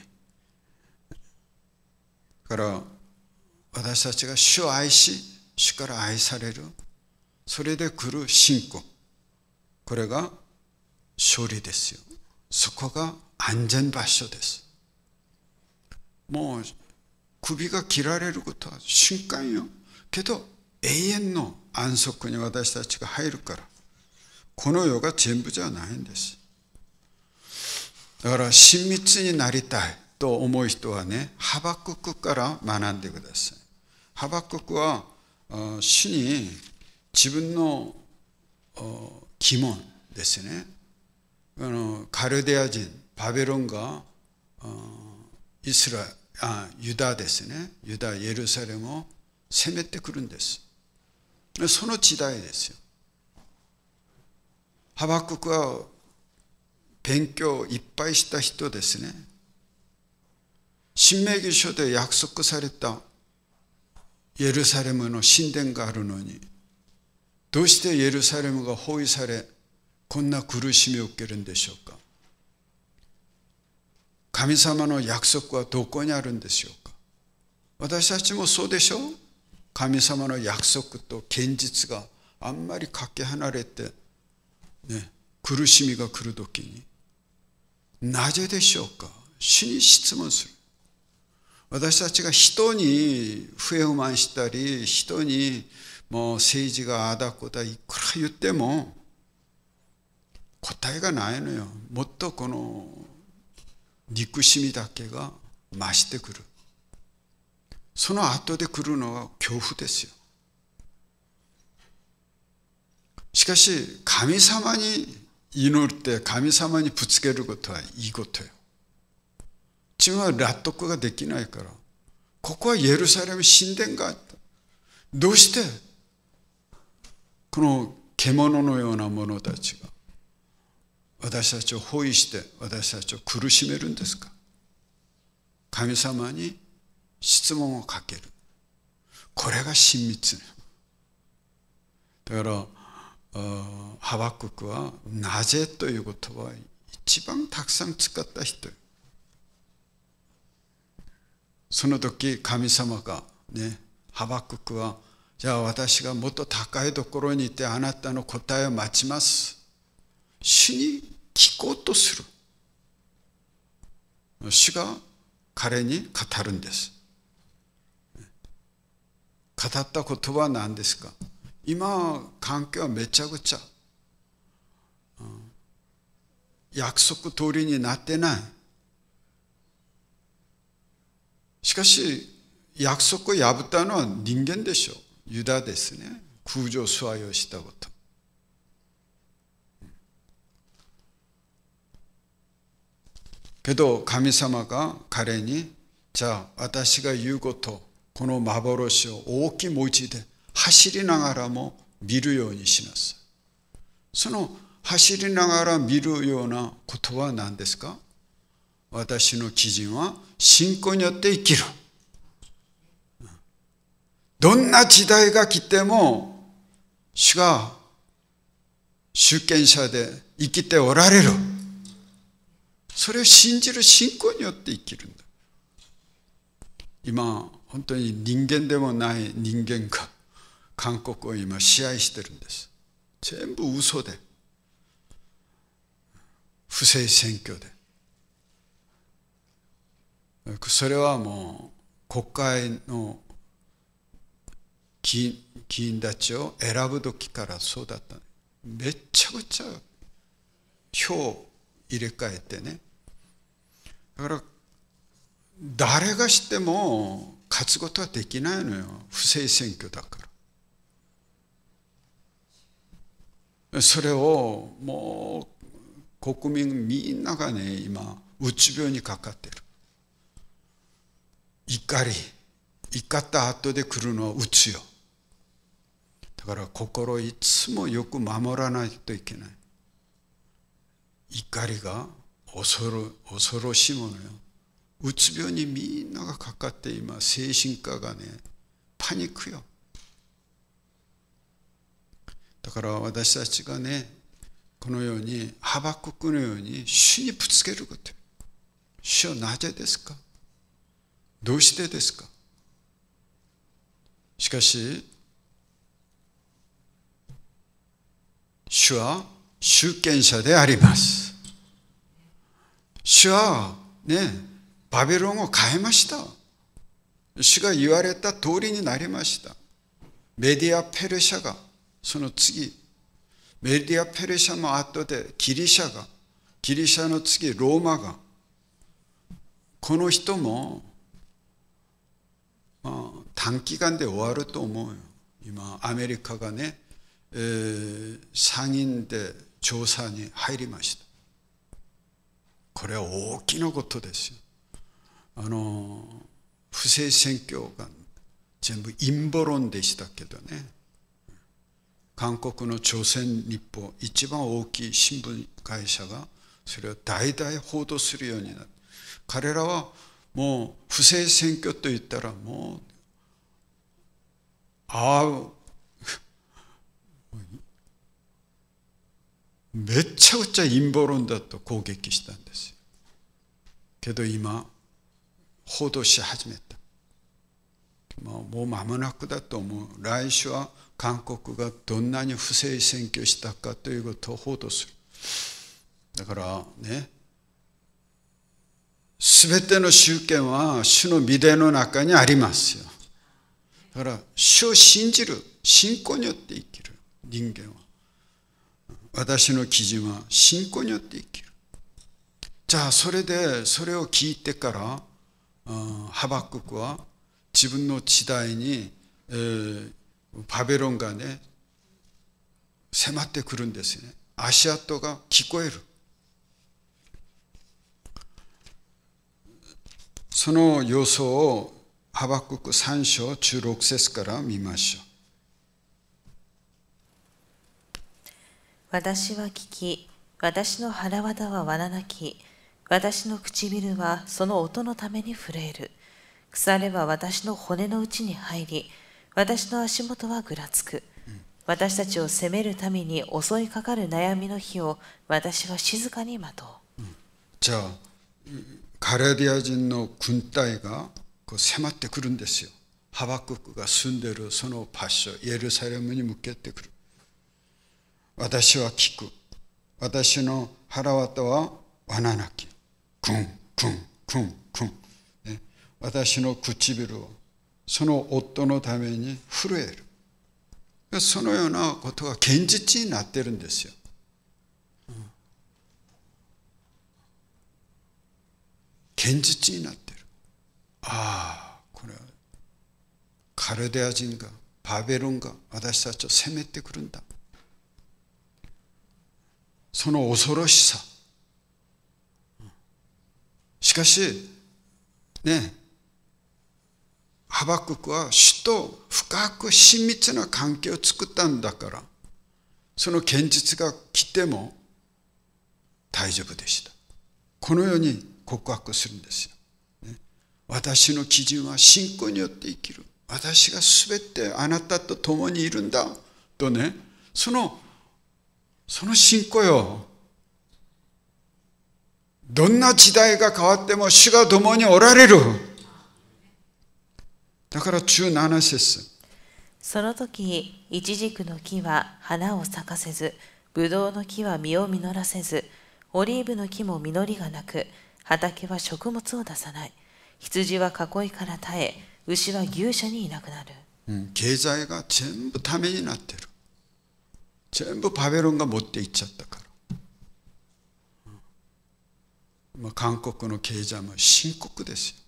[SPEAKER 1] だから私たちが主を愛し、主から愛される、それで来る信仰、これが勝利ですよ。そこが安全場所です。もう首が切られることは瞬間よ。けど永遠の安息に私たちが入るから、この世が全部じゃないんです。だから親密になりたいと思う人はね、ハバククから学んでください。ハバククは主に自分の疑問ですね、あのカルデア人、バベロンがイスラあユダですね、ユダエルサレムを攻めてくるんです。その時代ですよ。ハバククは勉強いっぱいした人ですね。申命記書で約束されたエルサレムの神殿があるのに、どうしてエルサレムが包囲され、こんな苦しみを受けるんでしょうか。神様の約束はどこにあるんでしょうか。私たちもそうでしょう。神様の約束と現実があんまりかけ離れて、ね、苦しみが来るときに、なぜでしょうか。主に質問する。私たちが人に不平不満したり、人にもう政治があだこだいくら言っても答えがないのよ。もっとこの憎しみだけが増してくる。その後で来るのは恐怖ですよ。しかし神様に祈って神様にぶつけることはいいことよ。自分は納得ができないから、ここはエルサレム神殿があった。どうしてこの獣のような者たちが私たちを包囲して私たちを苦しめるんですか。神様に質問をかける。これが親密。だからハバククはなぜという言葉を一番たくさん使った人。その時神様がね、ハバククはじゃあ私がもっと高いところにいてあなたの答えを待ちます。主に聞こうとする。主が彼に語るんです。語った言葉は何ですか。今関係はめちゃくちゃ約束通りになってない。しかし約束を破ったのは人間でしょう。ユダですね。空情崇拝をしたこと。けど神様が彼に、じゃあ私が言うこと、この幻を大きい文字で走りながらも見るようにしなさい。その走りながら見るようなことは何ですか。私の基準は信仰によって生きる。どんな時代が来ても主が主権者で生きておられる。 それを信じる信仰によって生きるんだ。今本当に人間でもない人間が韓国を今支配してるんです。全部嘘で、不正選挙で。それはもう国会の議員たちを選ぶ時からそうだった。めっちゃくちゃ票を入れ替えてね。だから誰がしても勝つことはできないのよ。不正選挙だから。それをもう国民みんながね、今うつ病にかかってる。怒り、怒った後で来るのはうつよ。だから心いつもよく守らないといけない。怒りが恐ろ、恐ろしいものよ。うつ病にみんながかかって今、精神科がね、パニックよ。だから私たちがね、このようにハバククのように主にぶつけること。主はなぜですか？どうしてですか？しかし、主は主権者であります。主はね、バビロンを変えました。主が言われた通りになりました。メディア・ペルシャが、その次、メディア・ペルシャの後でギリシャが、ギリシャの次ローマが、この人も、まあ、短期間で終わると思うよ。今アメリカがね、えー、参院で調査に入りました。これは大きなことですよ。あの不正選挙が全部陰謀論でしたけどね。韓国の朝鮮日報、一番大きい新聞会社がそれを大々報道するようになった。彼らはもう不正選挙と言ったらもうああめっちゃくちゃ陰謀論だと攻撃したんですよ。けど今報道し始めた。もう間もなくだと思う。来週は韓国がどんなに不正選挙したかということを報道する。だからね、すべての集権は主の御手の中にありますよ。だから主を信じる信仰によって生きる人間は、私の基準は信仰によって生きる。じゃあそれでそれを聞いてからハバククは自分の時代に、えー、バベロンがね迫ってくるんですよね。足跡が聞こえる。その様相をハバククさん章じゅうろく節から見ましょう。
[SPEAKER 2] 私は聞き、私の腹渡はわななき、私の唇はその音のために震える。腐れは私の骨の内に入り、私の足元はぐらつく。私たちを責めるために襲いかかる悩みの日を私は静かに待とう。
[SPEAKER 1] うん、じゃあガレディア人の軍隊がこう迫ってくるんですよ。ハバククが住んでいるその場所、エルサレムに向けてくる。私は聞く。私の腹渡はわななき。くんくんくんくん、ね、私の唇をその夫のために震える。そのようなことが現実になっているんですよ。うん、現実になっている。ああ、これはカルデア人がバベロンが私たちを攻めてくるんだ。その恐ろしさ。しかしね、ハバククは主と深く親密な関係を作ったんだから、その現実が来ても大丈夫でした。このように告白するんですよ。ね、私の基準は信仰によって生きる。私がすべてあなたと共にいるんだとね、そのその信仰よ。 どんな時代が変わっても主が共におられる。だからじゅうなな節。
[SPEAKER 2] その時、イチジクの木は花を咲かせず、ブドウの木は実を実らせず、オリーブの木も実りがなく、畑は食物を出さない。羊は囲いから絶え、牛は牛舎にいなくなる。
[SPEAKER 1] うん、経済が全部ためになってる。全部バベロンが持っていっちゃったから。うん、まあ、韓国の経済も深刻ですよ。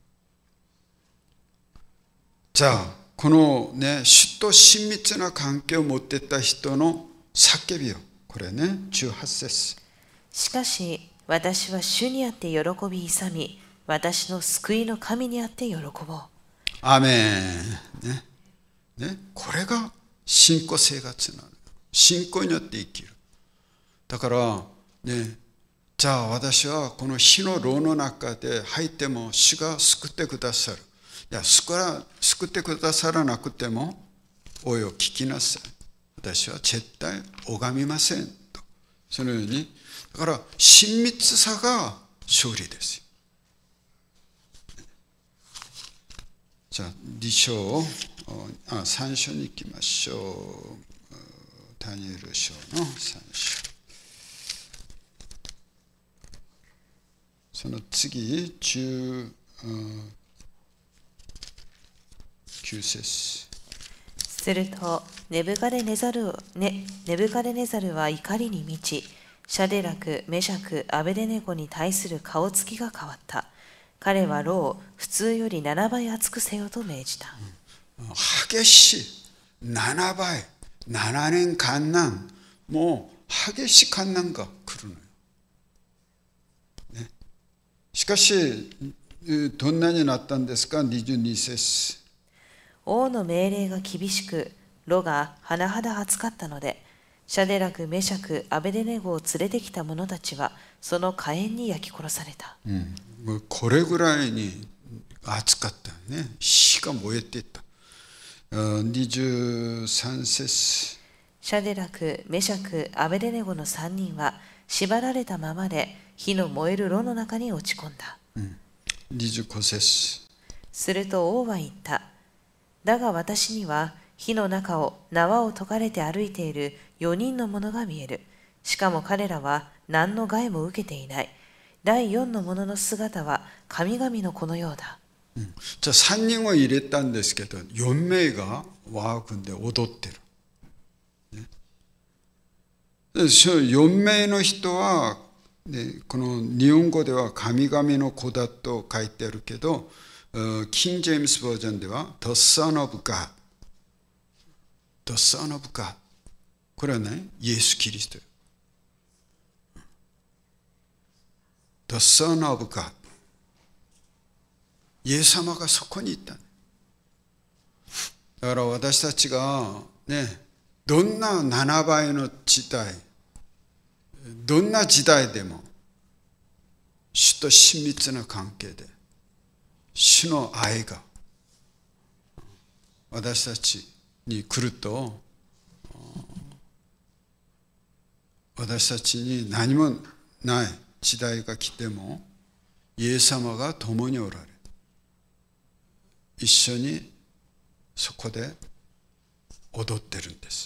[SPEAKER 1] じゃあこのね、主と親密な関係を持っていた人の叫びを、これね、じゅうはち節。
[SPEAKER 2] しかし私は主にあって喜び勇み、私の救いの神にあって喜ぼう。
[SPEAKER 1] アーメン、ねね、これが信仰生活なの。信仰によって生きる。だからね、じゃあ私はこの火の炉の中で入っても主が救ってくださる。いや、救ら、救ってくださらなくても、おいを聞きなさい。私は絶対拝みませんと。そのように、だから親密さが勝利ですよ。じゃあに章、あ、さん章に行きましょう。ダニエル書のさん章。その次、じゅうきゅう節。
[SPEAKER 2] するとネブカデネザル、ね、ネブカデネザルは怒りに満ち、シャデラク、メシャク、アベデネゴに対する顔つきが変わった。彼は炉を普通よりななばい熱くせよと命じた。
[SPEAKER 1] うん、激しいななばい、ななねん観難、もう激しい観難が来るのよ、ね、しかしどんなになったんですか。にじゅうに節。
[SPEAKER 2] 王の命令が厳しく、炉が甚だ熱かったので、シャデラク、メシャク、アベデネゴを連れてきた者たちはその火炎に焼き殺された。
[SPEAKER 1] うん、もうこれぐらいに熱かったね。火が燃えていた。にじゅうさん節。
[SPEAKER 2] シャデラク、メシャク、アベデネゴのさんにんは縛られたままで火の燃える炉の中に落ち込んだ。
[SPEAKER 1] うん、にじゅうご節。
[SPEAKER 2] すると王は言った。だが私には火の中を縄を解かれて歩いているよにんの者が見える。しかも彼らは何の害も受けていない。だいよんの者の姿は神々の子のようだ。
[SPEAKER 1] うん、じゃあさんにんを入れたんですけど、よん名がワークンで踊ってる、ね、そのよん名の人は、ね、この日本語では神々の子だと書いてあるけど、キング・ジェームスバージョンでは The Son of God、 The Son of God、 これはね、イエス・キリスト。 The Son of God、 イエス様がそこにいた。だから私たちがね、どんなななばいの時代、どんな時代でも主と親密な関係で、主の愛が私たちに来ると、私たちに何もない時代が来ても、イエス様が共におられ、一緒にそこで踊ってるんです。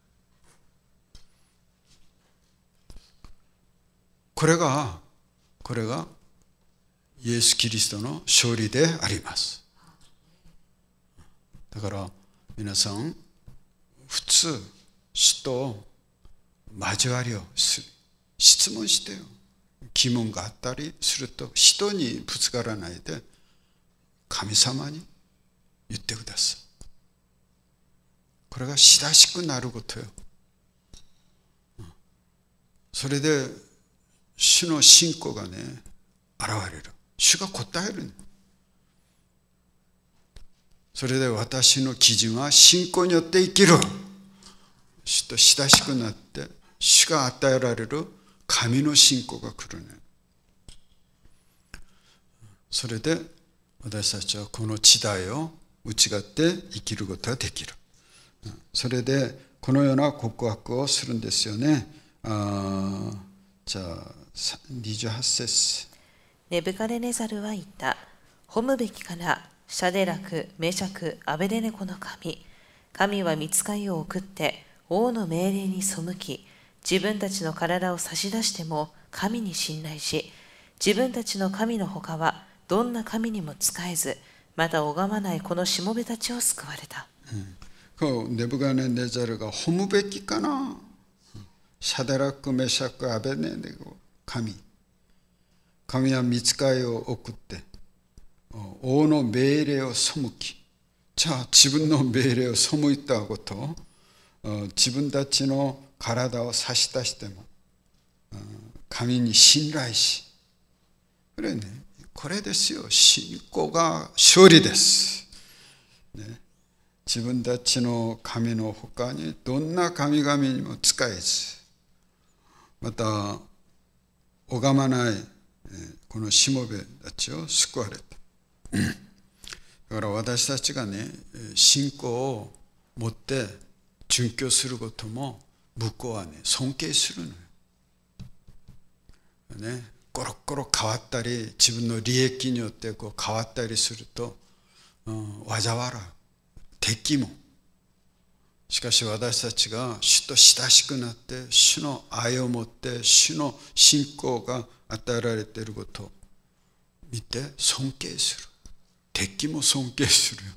[SPEAKER 1] これがこれがイエス・キリストの勝利であります。だから皆さん、普通主と交わりをする、質問してよ。疑問があったりすると、人にぶつからないで神様に言ってください。これが親しくなることよ。それで主の信仰がね、現れる。主が答える。それで私の基準は信仰によって生きる。主と親しくなって、主が与えられる神の信仰が来るね。それで私たちはこの時代を打ち勝って生きることができる。それでこのような告白をするんですよね。あ、じゃあにじゅうはち節。
[SPEAKER 2] ネブカデネザルは言った。褒むべきかな、シャデラク、メシャク、アベデネコの神。神は御使いを送って王の命令に背き、自分たちの体を差し出しても神に信頼し、自分たちの神のほかはどんな神にも仕えず、また拝まないこのしもべたちを救われた。
[SPEAKER 1] うん、ネブカデネザルが褒むべきかな、シャデラク、メシャク、アベデネコ、神。神は御使いを送って王の命令を背き、じゃあ自分の命令を背いたことを、自分たちの体を差し出しても神に信頼し、これね、これですよ、信仰が勝利です、ね、自分たちの神の他にどんな神々にも仕えず、また拝まないこのしもべたちを救われた。だから私たちがね、信仰を持って殉教することも向こうはね、尊敬するのよ。ね、コロコロ変わったり、自分の利益によってこう変わったりすると、うん、災わらう、敵も。しかし私たちが主と親しくなって、主の愛を持って、主の信仰が与えられていることを見て尊敬する。敵も尊敬するよ。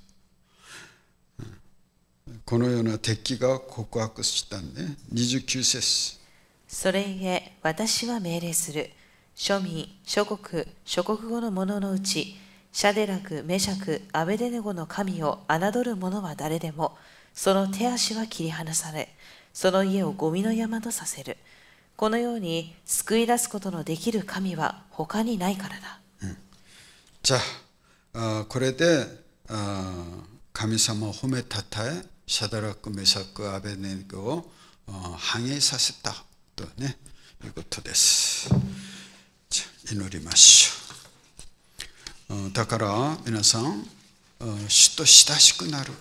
[SPEAKER 1] このような敵が告白したんで、にじゅうきゅう節。
[SPEAKER 2] それゆえ私は命令する。庶民、諸国、諸国語の者のうち、シャデラク、メシャク、アベデネゴの神を侮る者は誰でも、その手足は切り離され、その家をゴミの山とさせる。このように救い出すことのできる神は他にないからだ。
[SPEAKER 1] うん、じゃあ、あこれであ神様を褒めたたえ、シャダラク、メシャク、アベデネゴを反映させたとね、いうことです。じゃあ祈りましょう。だから皆さん、主と親しくなる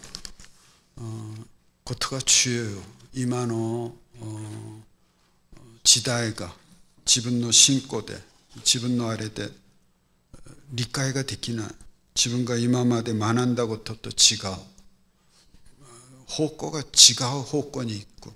[SPEAKER 1] ことが重要よ。今の時代が自分の信仰で、自分のあれで理解ができない、自分が今まで学んだことと違う、方向が違う方向に行く、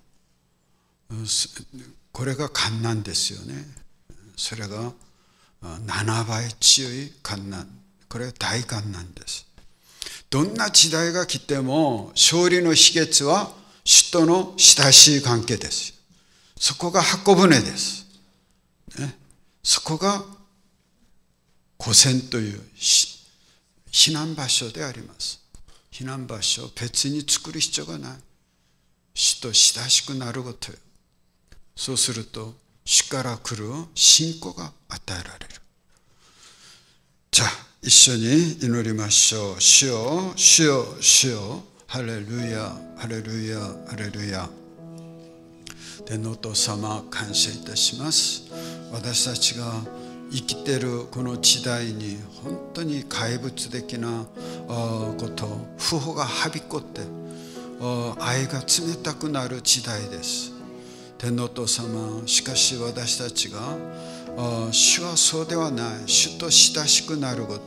[SPEAKER 1] これが患難ですよね。それがななばい強い患難、これは大患難です。どんな時代が来ても勝利の秘訣は主との親しい関係です。そこが箱舟です、ね、そこが古戦という避難場所であります。避難場所を別に作る必要がない。主と親しくなることよ。そうすると主から来る信仰が与えられる。じゃあ一緒に祈りましょう。主よ、主よ、主よ、ハレルヤ、ハレルヤ、ハレルヤ。天のお父様、感謝いたします。私たちが生きているこの時代に本当に怪物的なこと、不法がはびこって愛が冷たくなる時代です。天のお父様、しかし私たちが主はそうではない、主と親しくなること、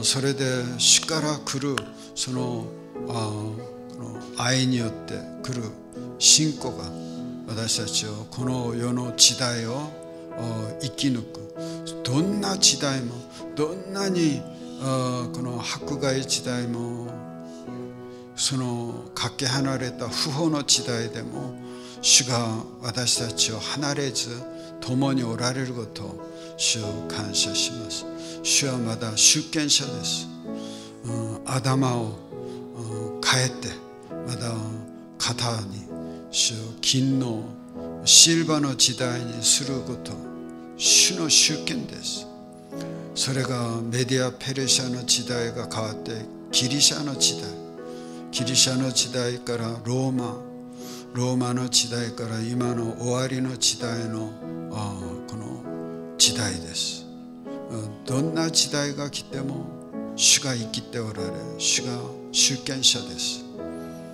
[SPEAKER 1] それで主から来るその愛によって来る信仰が私たちをこの世の時代を生き抜く、どんな時代もどんなにこの迫害時代もそのかけ離れた不法の時代でも主が私たちを離れず共におられることを主を感謝します。主はまだ主権者です。頭を変えてまだ肩に主を金のシルバーの時代にすること、主の主権です。それがメディアペルシャの時代が変わってギリシャの時代、ギリシャの時代からローマ、ローマの時代から今の終わりの時代のこの時代です。どんな時代が来ても主が生きておられ、主が主権者です。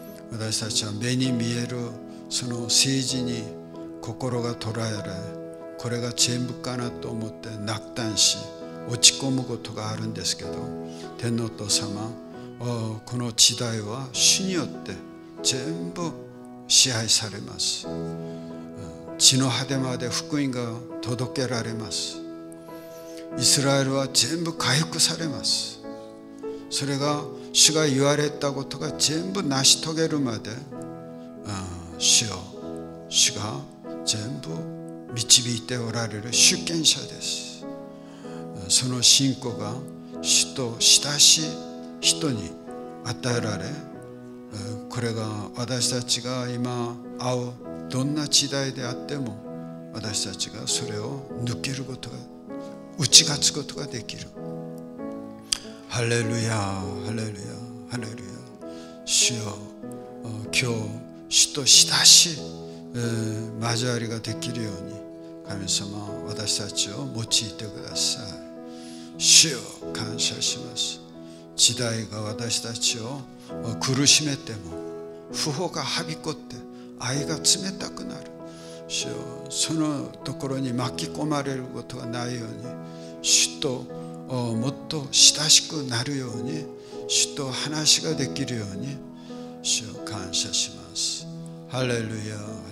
[SPEAKER 1] 私たちは目に見えるその政治に心が捉えられ、 これが全部かなと思って落胆し落ち込むことがあるんですけど、天皇お父様、この時代は主によって全部支配されます。地の果てまで福音が届けられます。イスラエルは全部回復されます。それが主が言われたことが全部成し遂げるまで、主よ、主が全部導いておられる主権者です。その信仰が主と親しい人に与えられ、これが私たちが今会うどんな時代であっても、私たちがそれを抜けることが、打ち勝つことができる。ハレルヤ、ハレルヤ、ハレルヤ。主よ、今日主と親しい交わりができるように、神様、私たちを用いてください。主よ、感謝します。時代が私たちを苦しめても、不法がはびこって愛が冷たくなる。主よ、そのところに巻き込まれることがないように、主ともっと親しくなるように、主と話ができるように、主を感謝します。ハレルヤ、ハレル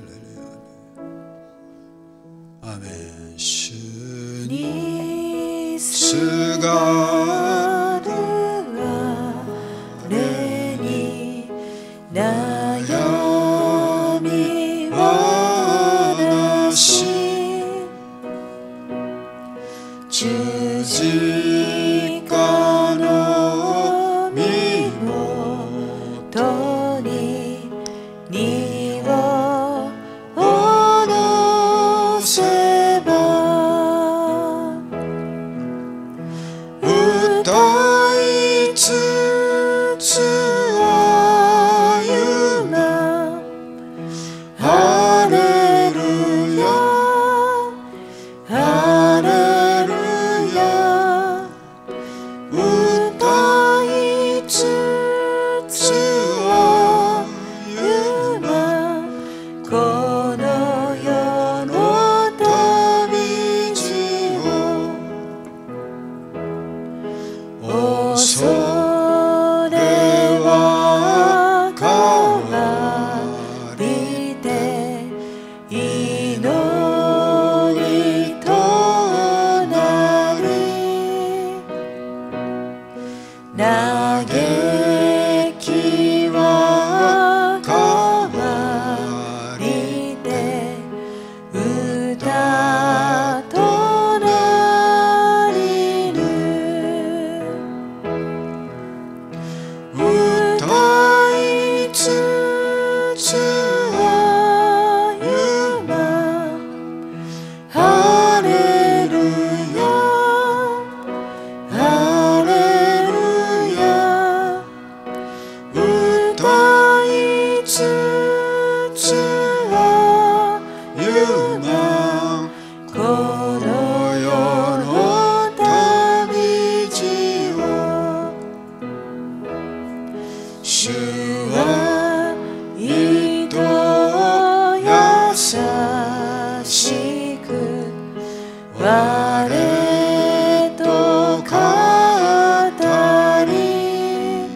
[SPEAKER 1] ヤ。アメン。主にすがるあれに悩みはなし、十字架の身元に荷を下ろせば、歌いつつ歩ま、ハレルヤ、ハレルヤ、歌いつつ歩ま、この世の旅路を、恐れは変わりて祈りとなり、嘆きは変わりて歌となりぬ。歌いつつ歩ま、ハレルヤ、ハレルヤ、歌いつつ歩ま、この世の旅路を、主は人を優しく我と語り、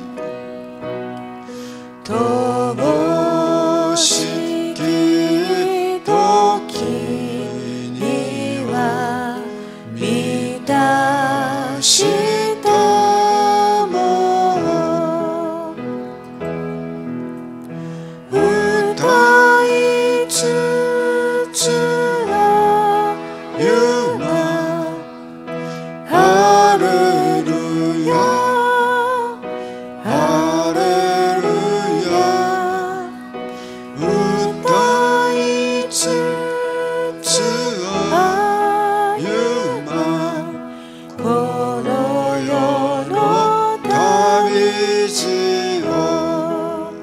[SPEAKER 1] 乏しき時には満たしたも、歌いつつ歩ま、ハレルヤ、ハレルヤ、歌いつつ歩ま、この世の旅路を、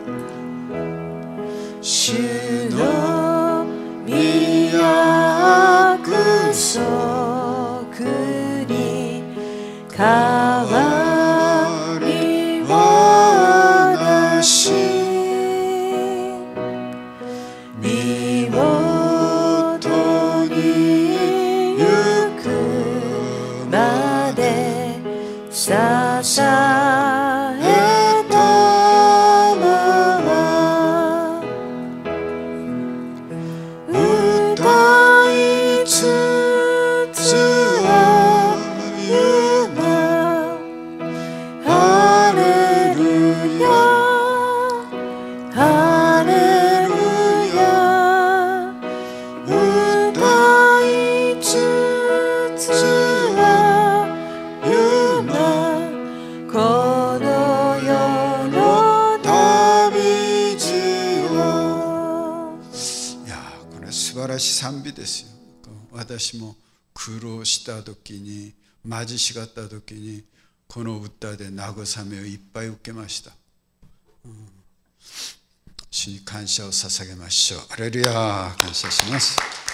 [SPEAKER 1] 主の御約束に変わりはなし、身元に
[SPEAKER 2] まで捧げたまま歌いつつ歩まハレルヤハレルヤ歌いつつ歩まこの世の旅路を。
[SPEAKER 1] いやー、これ素晴らしい賛美ですよ。私も苦労した時に、貧しかった時にこの歌で慰めをいっぱい受けました。うん、主に感謝を捧げましょう。ハレルヤ、感謝します。